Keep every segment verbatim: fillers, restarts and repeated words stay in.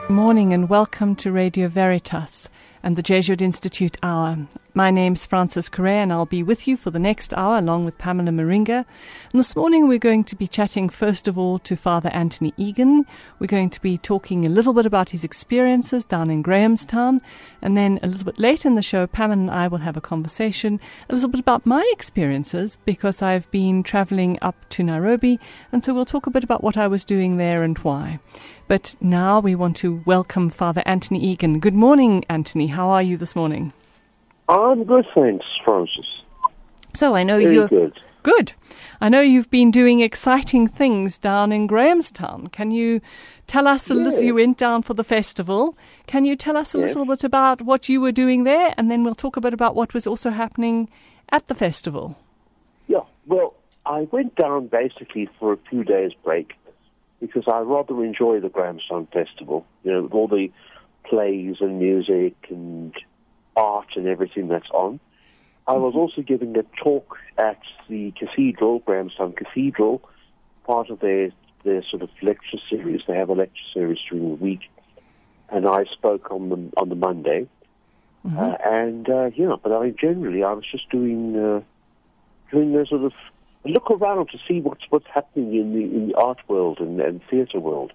Good morning and welcome to Radio Veritas and the Jesuit Institute Hour. My name's Frances Correa and I'll be with you for the next hour along with Pamela Moringa. And this morning we're going to be chatting first of all to Father Anthony Egan. We're going to be talking a little bit about his experiences down in Grahamstown, and then a little bit later in the show Pamela and I will have a conversation a little bit about my experiences because I've been travelling up to Nairobi, and so we'll talk a bit about what I was doing there and why. But now we want to welcome Father Anthony Egan. Good morning, Anthony. How are you this morning? I'm good, thanks, Francis. So I know Very you're good. Good. I know you've been doing exciting things down in Grahamstown. Can you tell us a Yeah. little? You went down for the festival. Can you tell us a Yes. little bit about what you were doing there, and then we'll talk a bit about what was also happening at the festival? Yeah, well, I went down basically for a few days' break because I rather enjoy the Grahamstown Festival, you know, with all the plays and music and art and everything that's on. I was also giving a talk at the cathedral, Grahamstown Cathedral, part of their, their sort of lecture series. They have a lecture series during the week, and I spoke on the, on the Monday. Mm-hmm. Uh, and, uh, yeah, but I generally, I was just doing, uh, doing a sort of a look around to see what's, what's happening in the, in the art world and, and theatre world.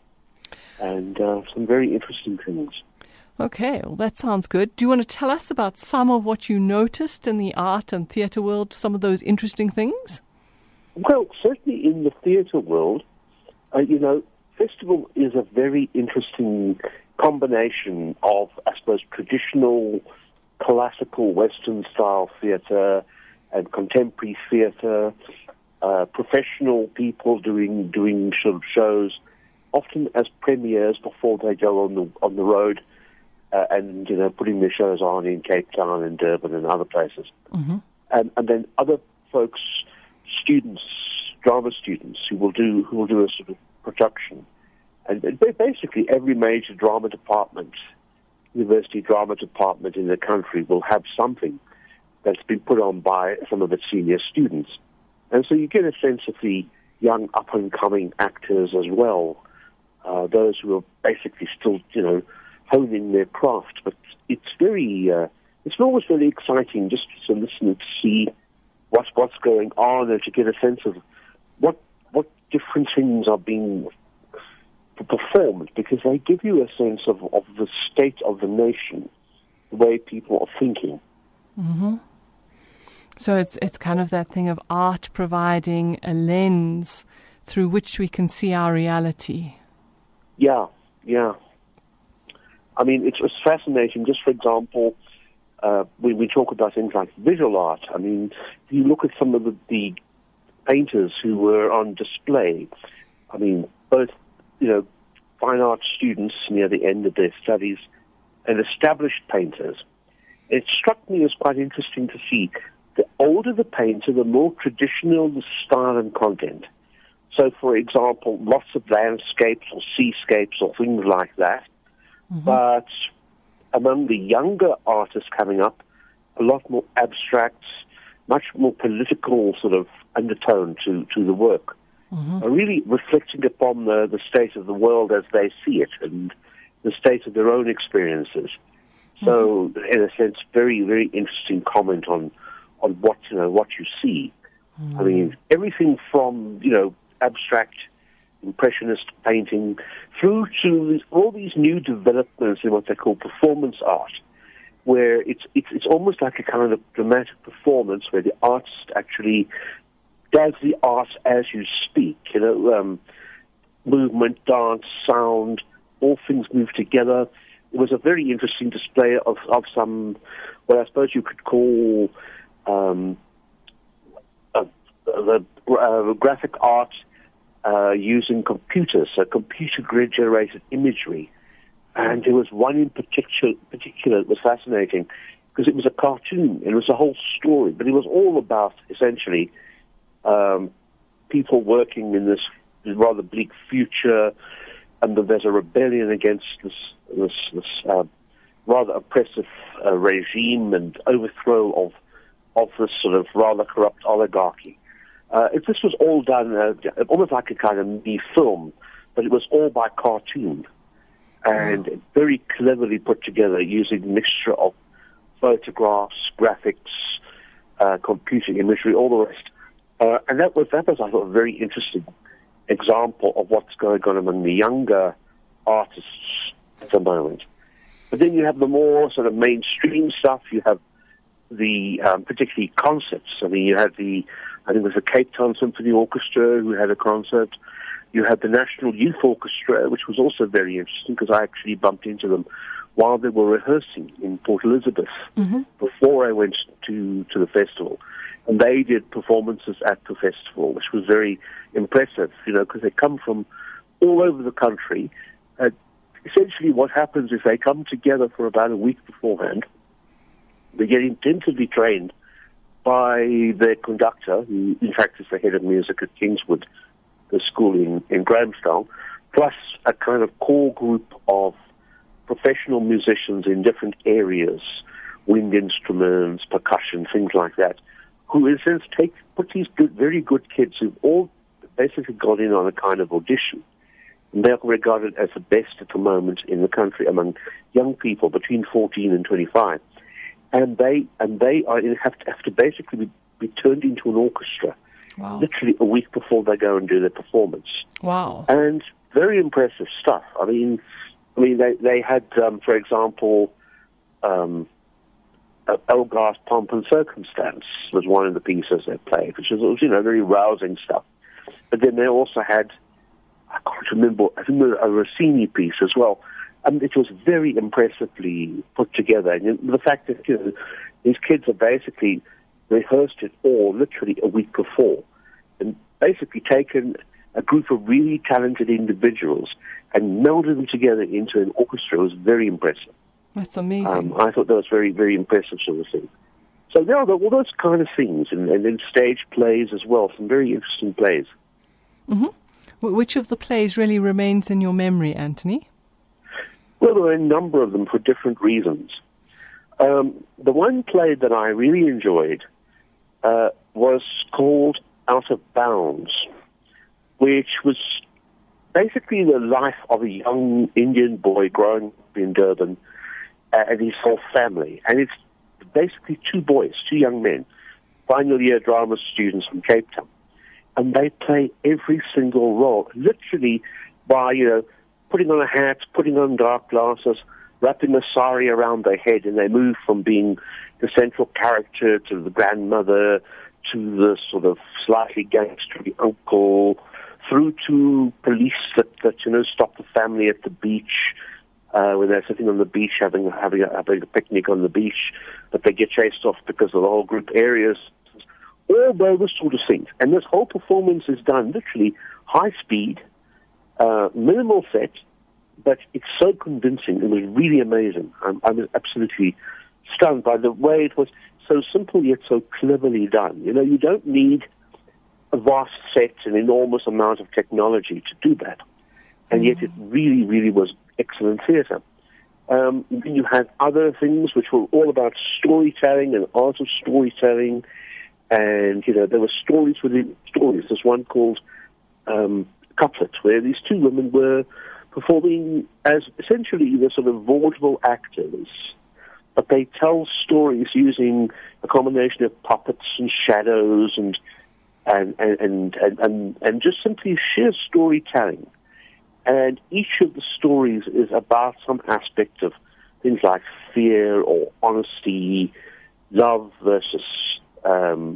And uh, some very interesting things. Okay, well, that sounds good. Do you want to tell us about some of what you noticed in the art and theatre world, some of those interesting things? Well, certainly in the theatre world, uh, you know, festival is a very interesting combination of, I suppose, traditional, classical, Western-style theatre and contemporary theatre, uh, professional people doing doing sort of shows, often as premieres before they go on the on the road. Uh, and, you know, putting their shows on in Cape Town and Durban and other places. Mm-hmm. And, and then other folks, students, drama students, who will do who will do a sort of production. And basically every major drama department, university drama department in the country will have something that's been put on by some of its senior students. And so you get a sense of the young up-and-coming actors as well, uh, those who are basically still, you know, honing their craft, but it's very, uh, it's always very exciting just to listen and to see what's what's going on and to get a sense of what what different things are being performed, because they give you a sense of, of the state of the nation, the way people are thinking. Mm-hmm. So it's it's kind of that thing of art providing a lens through which we can see our reality. Yeah, yeah. I mean, it's, it's fascinating. Just for example, uh, when we talk about things like visual art, I mean, if you look at some of the, the painters who were on display, I mean, both, you know, fine art students near the end of their studies and established painters. It struck me as quite interesting to see the older the painter, the more traditional the style and content. So, for example, lots of landscapes or seascapes or things like that. Mm-hmm. But among the younger artists coming up, a lot more abstract, much more political sort of undertone to, to the work. Mm-hmm. Are really reflecting upon the, the state of the world as they see it and the state of their own experiences. So, mm-hmm. in a sense, very, very interesting comment on, on what, you know, what you see. Mm-hmm. I mean, everything from, you know, abstract Impressionist painting, through to all these new developments in what they call performance art, where it's it's it's almost like a kind of dramatic performance where the artist actually does the art as you speak. You know, um, movement, dance, sound, all things move together. It was a very interesting display of of some, what I suppose you could call um, a, a, a graphic art. Uh, using computers, so computer-generated imagery. And there was one in particular, particular that was fascinating because it was a cartoon. It was a whole story, but it was all about, essentially, um, people working in this rather bleak future, and there's a rebellion against this, this, this uh, rather oppressive uh, regime and overthrow of, of this sort of rather corrupt oligarchy. Uh, if this was all done uh, almost like a kind of mini film, but it was all by cartoon. and wow. very cleverly put together using a mixture of photographs, graphics, uh, computer imagery, all the rest. Uh, and that was, that was, I thought, a very interesting example of what's going on among the younger artists at the moment. But then you have the more sort of mainstream stuff. You have the um, particularly concerts. I mean, you had the, I think it was the Cape Town Symphony Orchestra who had a concert. You had the National Youth Orchestra, which was also very interesting because I actually bumped into them while they were rehearsing in Port Elizabeth mm-hmm. before I went to, to the festival. And they did performances at the festival, which was very impressive, you know, because they come from all over the country. Uh, essentially what happens is they come together for about a week beforehand. They get intensively trained by their conductor, who in fact is the head of music at Kingswood, the school in, in Grahamstown, plus a kind of core group of professional musicians in different areas, wind instruments, percussion, things like that, who in a sense take, put these good, very good kids who've all basically got in on a kind of audition. And they're regarded as the best at the moment in the country among young people between fourteen and twenty-five. And they and they are have to, have to basically be, be turned into an orchestra, wow. literally a week before they go and do their performance. Wow! And very impressive stuff. I mean, I mean they they had, um, for example, um, Elgar's Pomp and Circumstance was one of the pieces they played, which was, you know, very rousing stuff. But then they also had, I can't remember, I think a Rossini piece as well. And it was very impressively put together. And the fact that, you know, these kids have basically rehearsed it all literally a week before and basically taken a group of really talented individuals and melded them together into an orchestra was very impressive. That's amazing. Um, I thought that was very, very impressive sort of thing. So there are all those kind of things, and, and then stage plays as well, some very interesting plays. Mm-hmm. Which of the plays really remains in your memory, Anthony? Well, there are a number of them for different reasons. Um, the one play that I really enjoyed uh, was called Out of Bounds, which was basically the life of a young Indian boy growing up in Durban uh, and his whole family. And it's basically two boys, two young men, final year drama students from Cape Town. And they play every single role, literally by, you know, putting on a hat, putting on dark glasses, wrapping a sari around their head, and they move from being the central character to the grandmother to the sort of slightly gangstery uncle, through to police that, that you know, stop the family at the beach uh, when they're sitting on the beach having, having, a, having a picnic on the beach, but they get chased off because of the whole group areas. All those sort of things. And this whole performance is done literally high speed, uh, minimal set, but it's so convincing. It was really amazing. I'm, I was absolutely stunned by the way it was so simple yet so cleverly done. You know, you don't need a vast set, an enormous amount of technology to do that. And yet it really, really was excellent theatre. Um, then you had other things which were all about storytelling and art of storytelling. And, you know, there were stories within stories. There's one called um, Couplet, where these two women were performing as essentially the sort of vaudeville actors, but they tell stories using a combination of puppets and shadows and and and and, and, and, and just simply sheer storytelling. And each of the stories is about some aspect of things like fear or honesty, love versus Um,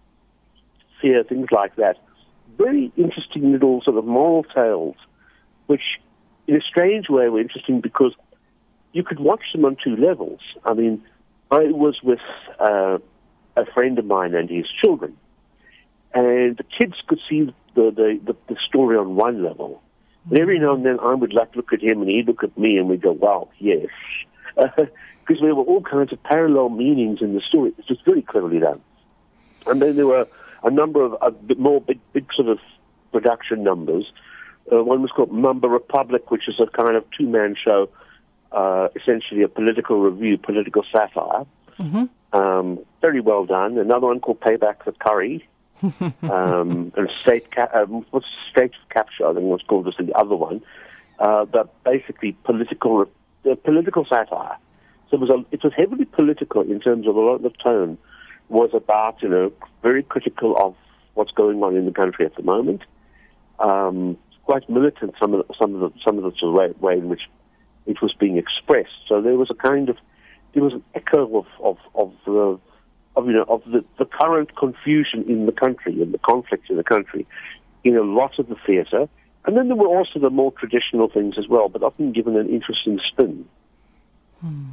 fear, things like that. Very interesting little sort of moral tales, which in a strange way were interesting because you could watch them on two levels. I mean, I was with uh, a friend of mine and his children, and the kids could see the, the, the, the story on one level. And every now and then I would like look at him and he'd look at me and we'd go, wow, yes. Because there were all kinds of parallel meanings in the story. It's just very cleverly done. And then there were a number of uh, more big, big sort of production numbers. Uh, one was called Mamba Republic, which is a kind of two-man show, uh, essentially a political review, political satire. Mm-hmm. Um, very well done. Another one called Payback for Curry. um, and State ca- um, what's State Capture, I think was called, was the other one. uh, but basically political uh, political satire. So it was a, it was heavily political in terms of a lot of the tone was about, you know, very critical of what's going on in the country at the moment. Um, quite militant some of the, some of the some of the sort of way, way in which it was being expressed. So there was a kind of there was an echo of of of the of you know of the, the current confusion in the country and the conflict in the country in a lot of the theatre. And then there were also the more traditional things as well, but often given an interesting spin. Hmm.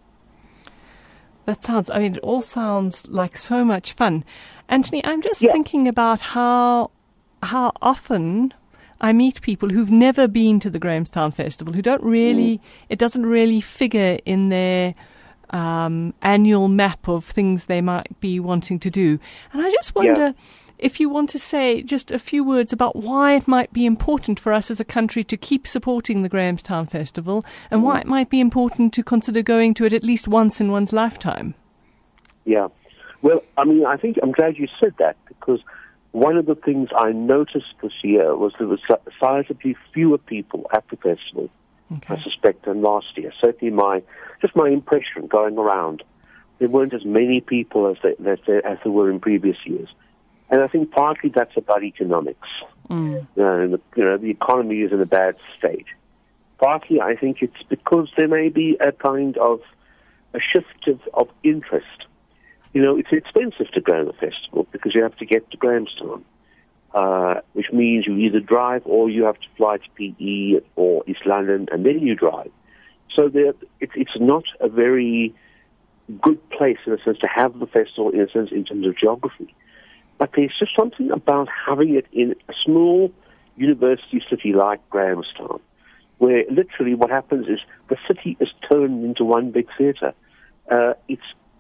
That sounds, I mean, it all sounds like so much fun. Anthony, I'm just yeah. thinking about how how often I meet people who've never been to the Grahamstown Festival, who don't really, mm. it doesn't really figure in their um, annual map of things they might be wanting to do. And I just wonder yeah. if you want to say just a few words about why it might be important for us as a country to keep supporting the Grahamstown Festival and mm. why it might be important to consider going to it at least once in one's lifetime. Yeah. Well, I mean, I think I'm glad you said that, because one of the things I noticed this year was there was sizably fewer people at the festival, okay. I suspect, than last year. Certainly my, just my impression going around, there weren't as many people as, they, as, there, as there were in previous years. And I think partly that's about economics. Mm. You know, the, you know, the economy is in a bad state. Partly I think it's because there may be a kind of a shift of, of interest. You know, it's expensive to go to the festival because you have to get to Grahamstown, uh, which means you either drive or you have to fly to P E or East London and then you drive. So there, it, it's not a very good place in a sense to have the festival in a sense in terms of geography. But there's just something about having it in a small university city like Grahamstown, where literally what happens is the city is turned into one big theatre. Uh, it's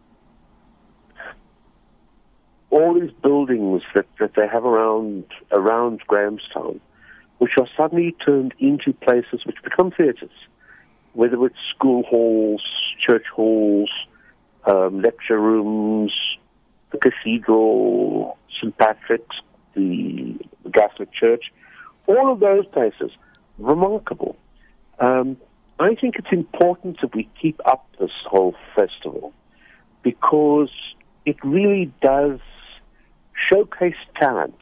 all these buildings that, that they have around around Grahamstown, which are suddenly turned into places which become theatres, whether it's school halls, church halls, um, lecture rooms, the cathedral, Saint Patrick's, the, the Catholic Church, all of those places, remarkable. Um, I think it's important that we keep up this whole festival because it really does showcase talent.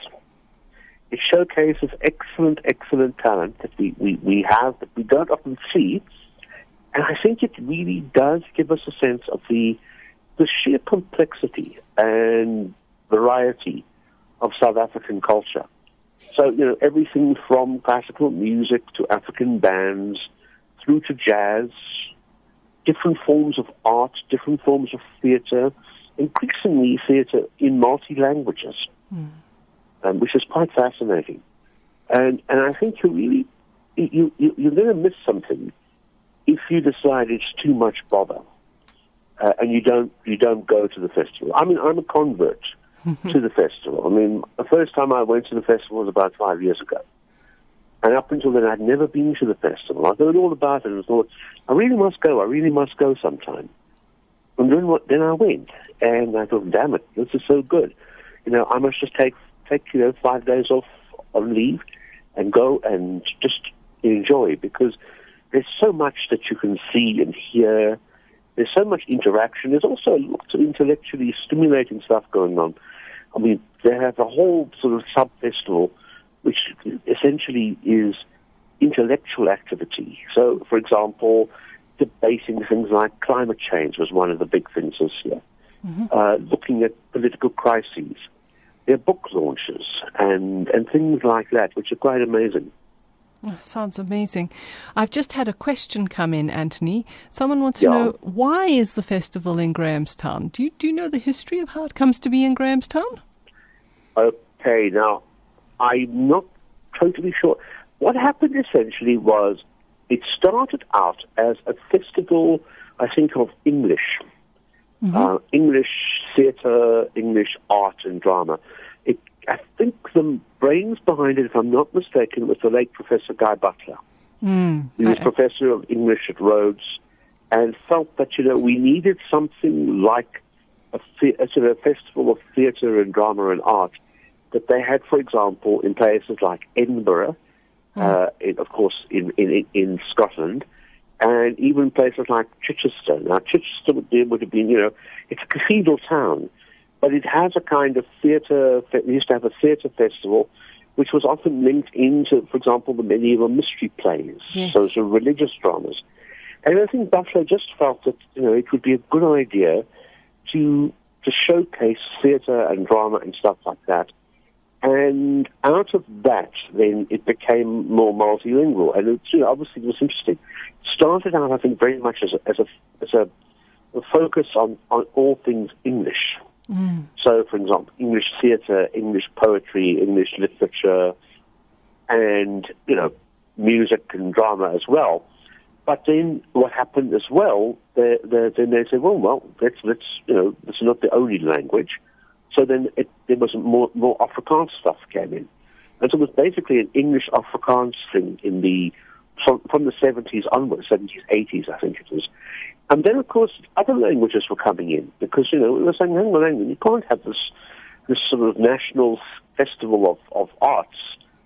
It showcases excellent, excellent talent that we, we, we have that we don't often see. And I think it really does give us a sense of the the sheer complexity and variety of South African culture. So, you know, everything from classical music to African bands through to jazz, different forms of art, different forms of theatre, increasingly theatre in multi-languages, mm. um, which is quite fascinating. And and I think you really, you, you, you're going to miss something if you decide it's too much bother. Uh, and you don't you don't go to the festival. I mean, I'm a convert to the festival. I mean, the first time I went to the festival was about five years ago. And up until then, I'd never been to the festival. I heard all about it and thought, I really must go. I really must go sometime. And then, what, then I went. And I thought, damn it, this is so good. You know, I must just take, take you know, five days off on leave and go and just enjoy, because there's so much that you can see and hear. There's so much interaction. There's also lots of intellectually stimulating stuff going on. I mean, they have a whole sort of sub-festival which essentially is intellectual activity. So, for example, debating things like climate change was one of the big things this year. Mm-hmm. Uh, looking at political crises. There are book launches and, and things like that, which are quite amazing. Oh, sounds amazing. I've just had a question come in, Anthony. Someone wants to yeah. know, why is the festival in Grahamstown? Do you, do you know the history of how it comes to be in Grahamstown? Okay, now, I'm not totally sure. What happened essentially was it started out as a festival, I think, of English. Mm-hmm. Uh, English theatre, English art and drama. It, I think the brains behind it, if I'm not mistaken, was the late Professor Guy Butler. Mm, he was I, Professor of English at Rhodes and felt that, you know, we needed something like a, a sort of festival of theatre and drama and art that they had, for example, in places like Edinburgh mm. uh, in, of course, in, in, in Scotland, and even places like Chichester. Now, Chichester would, would have been, you know, it's a cathedral town, but it has a kind of theatre, it used to have a theatre festival, which was often linked into, for example, the medieval mystery plays, yes. so, so religious dramas. And I think Butler just felt that, you know, it would be a good idea to to showcase theatre and drama and stuff like that. And out of that, then it became more multilingual. And it's, you know, obviously it was interesting. It started out, I think, very much as a, as a, as a, a focus on, on all things English. Mm. So, for example, English theatre, English poetry, English literature, and, you know, music and drama as well. But then what happened as well, they, they, then they said, well, well, let's, let's, you know, this is not the only language. So then it, there was more, more Afrikaans stuff came in. And so it was basically an English Afrikaans thing in the, from, from the seventies onwards, seventies, eighties, I think it was. And then, of course, other languages were coming in because, you know, we were saying, hang on, hang on, you can't have this, this sort of national festival of, of arts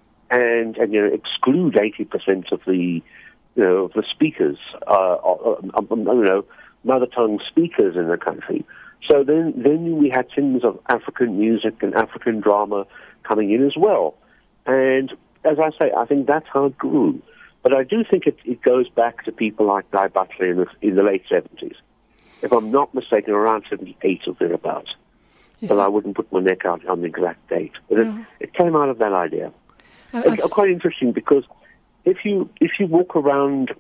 and, and, you know, exclude eighty percent of the, you know, of the speakers, uh, uh, uh, you know, mother tongue speakers in the country. So then, then we had things of African music and African drama coming in as well. And as I say, I think that's how it grew. But I do think it, it goes back to people like Guy Butler in the, in the late seventies. If I'm not mistaken, around seventy-eight or thereabouts. Yes, but I wouldn't put my neck out on the exact date. But no. it, it came out of that idea. Uh, it's quite interesting because if you if you walk around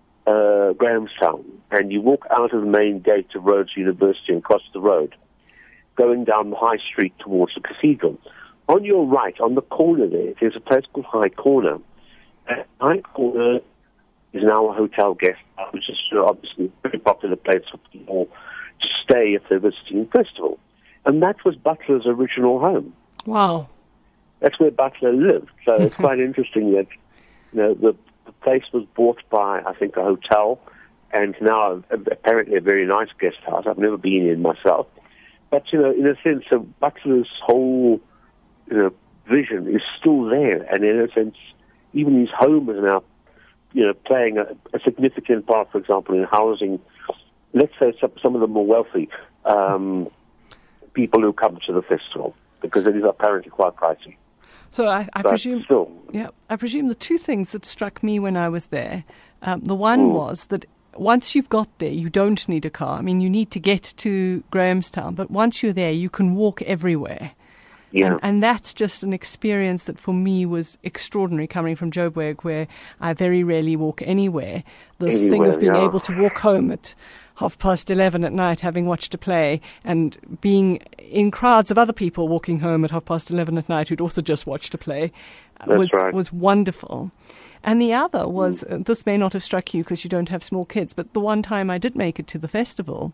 uh, Grahamstown and you walk out of the main gate of Rhodes University and across the road, going down the high street towards the cathedral, on your right, on the corner there, there's a place called High Corner. And High Corner is now a hotel guest house, which is obviously a very popular place for people to stay if they're visiting a festival. And that was Butler's original home. Wow. That's where Butler lived. So it's quite interesting that, you know, the, the place was bought by, I think, a hotel, and now apparently a very nice guest house. I've never been in myself. But, you know, in a sense, so Butler's whole, you know, vision is still there. And in a sense, even his home is now, you know, playing a, a significant part, for example, in housing, let's say, some, some of the more wealthy um, people who come to the festival, because it is apparently quite pricey. So I, I presume, still. yeah, I presume the two things that struck me when I was there, um, the one mm. was that once you've got there, you don't need a car. I mean, you need to get to Grahamstown, but once you're there, you can walk everywhere. Yeah. And, and that's just an experience that for me was extraordinary, coming from Joburg, where I very rarely walk anywhere. This Anywhere, thing of being yeah. able to walk home at half past eleven at night, having watched a play, and being in crowds of other people walking home at half past eleven at night who'd also just watched a play, That's was right. was wonderful. And the other was, mm. uh, this may not have struck you because you don't have small kids, but the one time I did make it to the festival,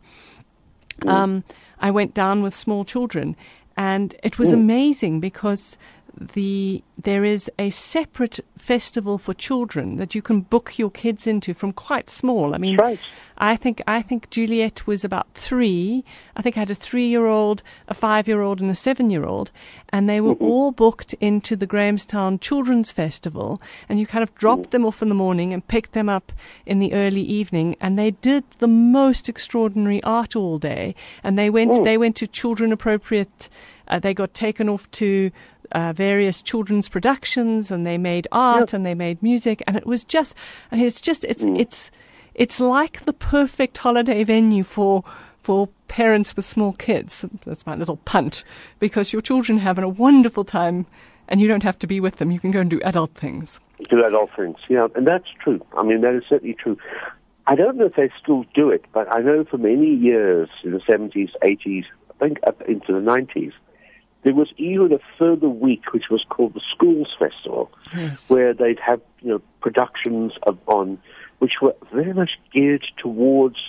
mm. um, I went down with small children. And it was mm. amazing because the there is a separate festival for children that you can book your kids into from quite small. I mean, right. I think I think Juliet was about three. I think I had a three-year-old, a five-year-old, and a seven-year-old, and they were mm-hmm. all booked into the Grahamstown Children's Festival. And you kind of dropped mm. them off in the morning and picked them up in the early evening, and they did the most extraordinary art all day. And they went mm. they went to children-appropriate. Uh, they got taken off to uh, various children's productions, and they made art yep. and they made music, and it was just. I mean, it's just it's mm. it's. It's like the perfect holiday venue for for parents with small kids. That's my little punt, because your children have a wonderful time, and you don't have to be with them. You can go and do adult things. Do adult things, yeah, and that's true. I mean, that is certainly true. I don't know if they still do it, but I know for many years in the seventies, eighties, I think up into the nineties, there was even a further week which was called the Schools Festival, yes. where they'd have, you know, productions of, on. which were very much geared towards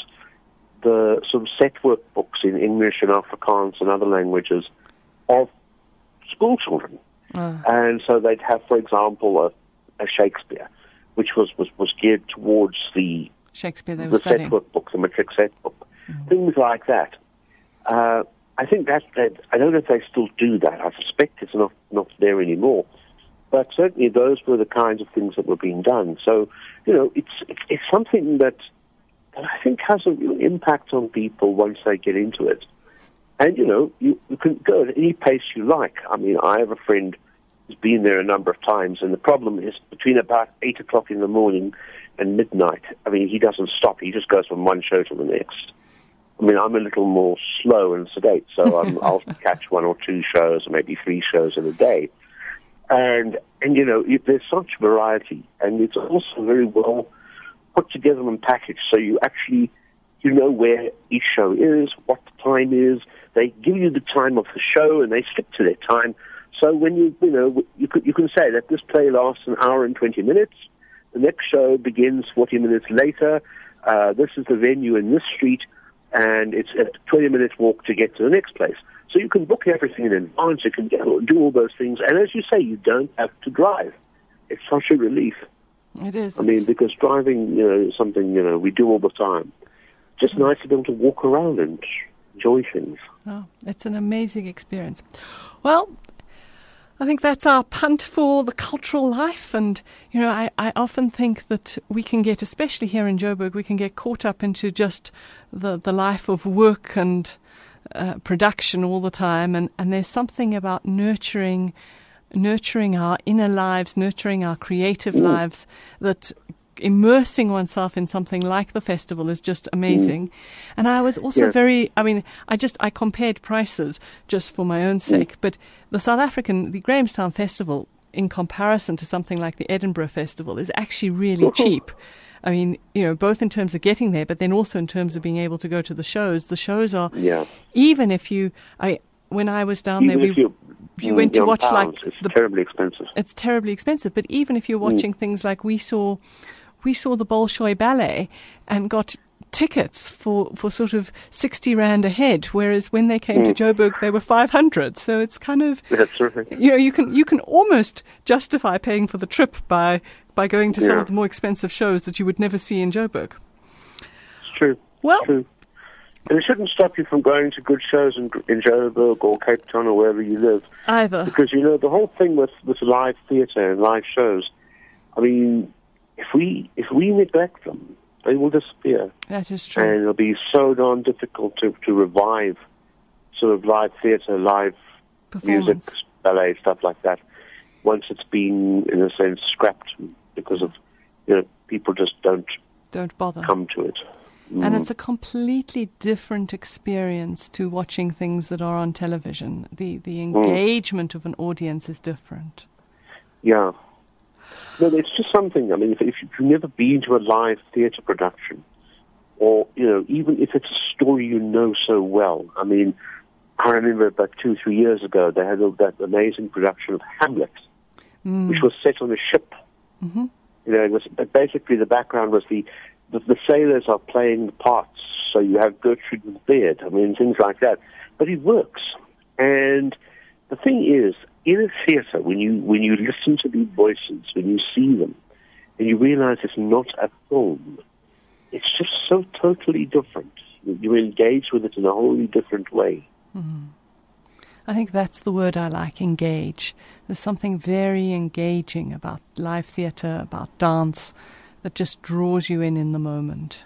the sort of set work books in English and Afrikaans and other languages of school children. Uh. And so they'd have, for example, a, a Shakespeare, which was, was, was geared towards the, Shakespeare they were the studying. set work book, the matric set book, mm. things like that. Uh, I think that, that, I don't know if they still do that. I suspect it's not, not there anymore. But certainly those were the kinds of things that were being done. So, you know, it's it's, it's something that, that I think has a real impact on people once they get into it. And, you know, you, you can go at any pace you like. I mean, I have a friend who's been there a number of times, and the problem is between about eight o'clock in the morning and midnight, I mean, he doesn't stop. He just goes from one show to the next. I mean, I'm a little more slow and sedate, so I'm, I'll catch one or two shows, or maybe three shows in a day. And, and you know, it, there's such variety, and it's also very well put together and packaged, so you actually, you know where each show is, what the time is. They give you the time of the show, and they stick to their time. So when you, you know, you can, you can say that this play lasts an hour and twenty minutes. The next show begins forty minutes later. Uh, this is the venue in this street, and it's a twenty minute walk to get to the next place. So you can book everything in advance, you can get, do all those things, and as you say, you don't have to drive. It's such a relief. It is. I mean, because driving, you know, is something, you know, we do all the time. Just mm. nice to be able to walk around and enjoy things. Oh, it's an amazing experience. Well, I think that's our punt for the cultural life. And, you know, I, I often think that we can get, especially here in Joburg, we can get caught up into just the, the life of work and uh, production all the time. And, and there's something about nurturing, nurturing our inner lives, nurturing our creative mm. lives, that immersing oneself in something like the festival is just amazing. Mm. And I was also yeah. very, I mean, I just, I compared prices just for my own sake, mm. but the South African, the Grahamstown Festival, in comparison to something like the Edinburgh Festival, is actually really cheap. I mean, you know, both in terms of getting there, but then also in terms of being able to go to the shows. The shows are, yeah. even if you, I, when I was down even there, we, you, you went to watch pounds, like, it's the, terribly expensive. It's terribly expensive, but even if you're watching mm. things like we saw, we saw the Bolshoi Ballet and got tickets for, for sort of sixty rand a head, whereas when they came mm. to Joburg, they were five hundred. So it's kind of, That's terrific. you know, you can you can almost justify paying for the trip by by going to yeah. some of the more expensive shows that you would never see in Joburg. It's true. Well, it's true. And it shouldn't stop you from going to good shows in, in Joburg or Cape Town or wherever you live. Either. Because, you know, the whole thing with, with live theatre and live shows, I mean, if we if we neglect them, they will disappear. That is true. And it'll be so darn difficult to, to revive sort of live theatre, live music, ballet, stuff like that, once it's been, in a sense, scrapped because of, you know, people just don't, don't bother. come to it. Mm. And it's a completely different experience to watching things that are on television. The, the engagement mm. of an audience is different. Yeah. No, it's just something. I mean, if, if you've never been to a live theatre production, or, you know, even if it's a story you know so well. I mean, I remember about two, three years ago, they had that amazing production of Hamlet, mm. which was set on a ship. Mm-hmm. You know, it was basically the background was the, the, the sailors are playing the parts, so you have Gertrude with beard, I mean, things like that. But it works. And the thing is, in a theatre, when you when you listen to these voices, when you see them, and you realize it's not a film, it's just so totally different. You engage with it in a wholly different way. Mm-hmm. I think that's the word I like, engage. There's something very engaging about live theatre, about dance, that just draws you in in the moment.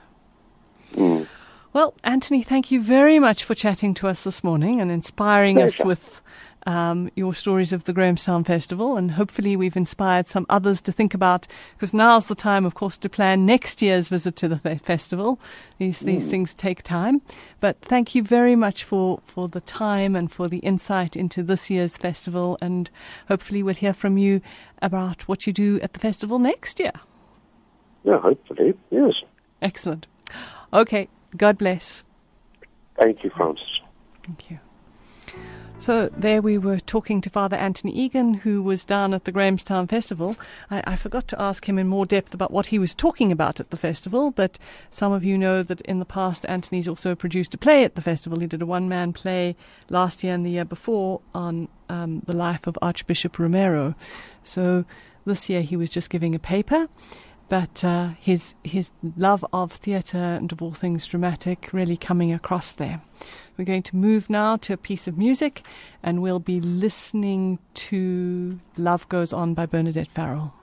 Mm. Well, Anthony, thank you very much for chatting to us this morning and inspiring Pleasure. us with um, your stories of the Grahamstown Festival. And hopefully we've inspired some others to think about, because now's the time, of course, to plan next year's visit to the fe- festival. These these mm. things take time. But thank you very much for, for the time and for the insight into this year's festival. And hopefully we'll hear from you about what you do at the festival next year. Yeah, hopefully, yes. Excellent. Okay, God bless. Thank you, Francis. Thank you. So there we were talking to Father Anthony Egan, who was down at the Grahamstown Festival. I, I forgot to ask him in more depth about what he was talking about at the festival, but some of you know that in the past Anthony's also produced a play at the festival. He did a one-man play last year and the year before on um, the life of Archbishop Romero. So this year he was just giving a paper. but uh, his his love of theatre and of all things dramatic really coming across there. We're going to move now to a piece of music, and we'll be listening to Love Goes On by Bernadette Farrell.